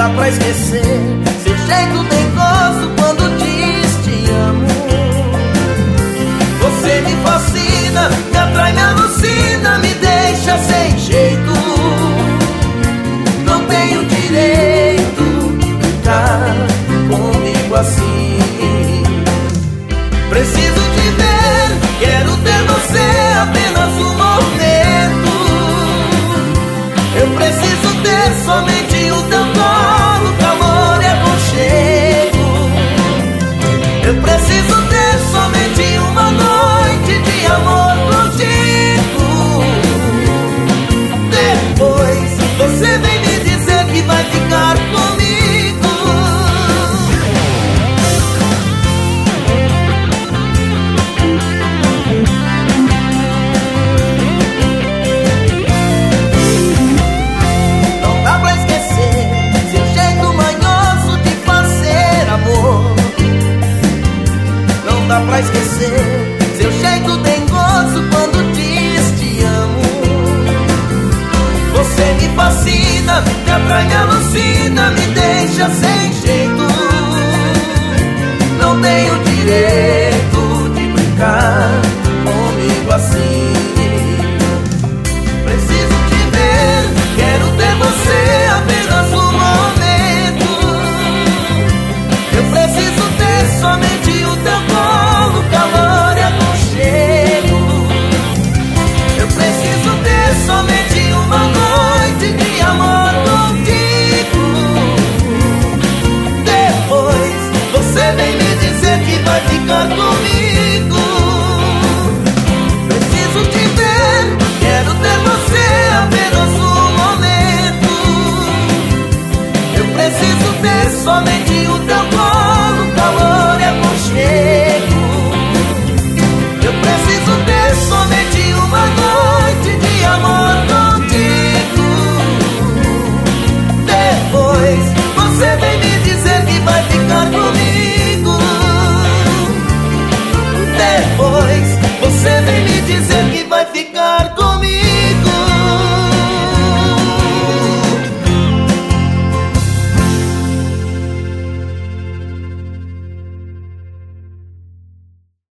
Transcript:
dá pra esquecer seu jeito dengoso quando diz te amo. Você me fascina, me atrai, me alucina, me deixa sem jeito. Não tenho direito de ficar comigo assim. Preciso te ver, quero ter você apenas um momento. Eu preciso ter somente o teu colo, calor e aconchego. Eu preciso ter somente uma noite de amor contigo. Depois você vem me dizer que vai ficar comigo. Não dá pra esquecer seu jeito manhoso de fazer amor. Não dá pra esquecer seu jeito dengoso quando diz te amo. Você me fascina, me atrai, me alucina, me deixa sem